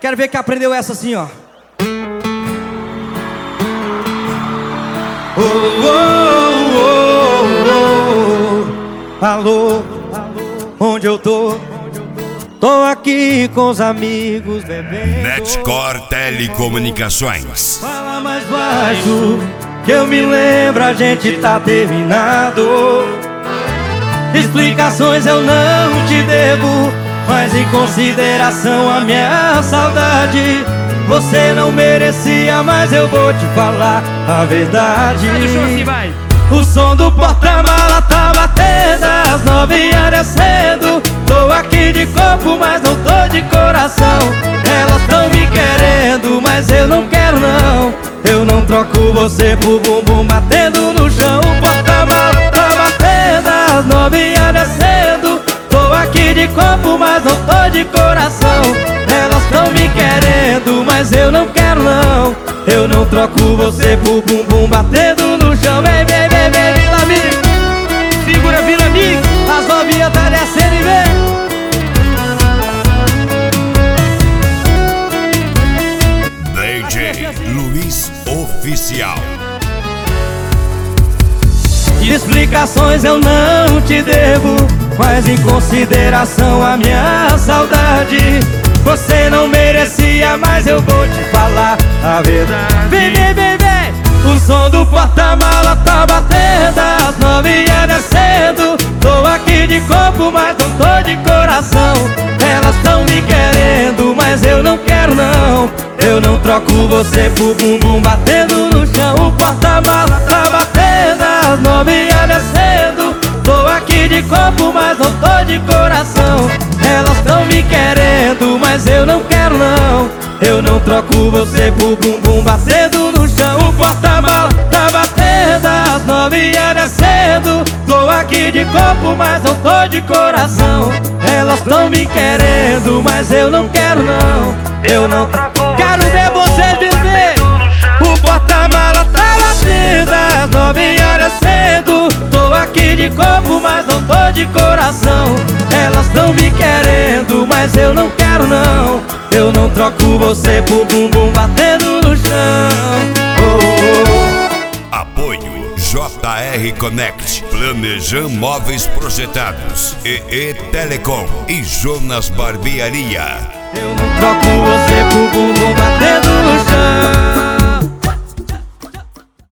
Quero ver quem aprendeu essa assim, ó. Oh, oh, oh, oh. Alô, onde eu tô? Tô aqui com os amigos bebendo. Netcor Telecomunicações. Fala mais baixo, que eu me lembro, a gente tá terminado. Explicações eu não te devo, mas em consideração a minha saudade, você não merecia, mas eu vou te falar a verdade. O som do porta-mala tá batendo, às 9h descendo. Tô aqui de corpo, mas não tô de coração. Elas tão me querendo, mas eu não quero não. Eu não troco você por bumbum batendo no chão. O porta-mala tá batendo, às 9h descendo. Tô aqui de corpo, mas não tô de coração. Elas tão me querendo, mas eu não quero não. Eu não troco você por bumbum batendo no chão. Vem, vem, vem, vem, Vila Amiga. Segura, Vila Amiga. As novinhas tá descendo e vem. DJ Luiz Oficial. Explicações eu não te devo, mas em consideração a minha saudade, você não merecia, mas eu vou te falar a verdade. Vem, vem, vem, vem. O som do porta-mala tá batendo, às 9h descendo. Tô aqui de corpo, mas não tô de coração. Elas tão me querendo, mas eu não quero não. Eu não troco você por bumbum batendo no chão. O porta-mala tá batendo, às 9h descendo. Tô aqui de corpo, mas não tô de coração. Elas tão me querendo, mas eu não quero não. Eu não troco você por bumbum batendo no chão. O porta-mala tá batendo, às 9h descendo. Tô aqui de corpo, mas não tô de coração. Elas tão me querendo, mas eu não quero não. Eu não troco. Quero ver vocês viver. O porta-mala tá batendo, às 9h descendo. Tô aqui de corpo, mas não tô de coração. Elas tão me querendo, mas eu não quero não. Eu não troco você por bumbum batendo no chão. Oh, oh. Apoio JR Connect, Planejam Móveis Projetados, EE Telecom e Jonas Barbearia. Eu não troco você por bumbum batendo no chão.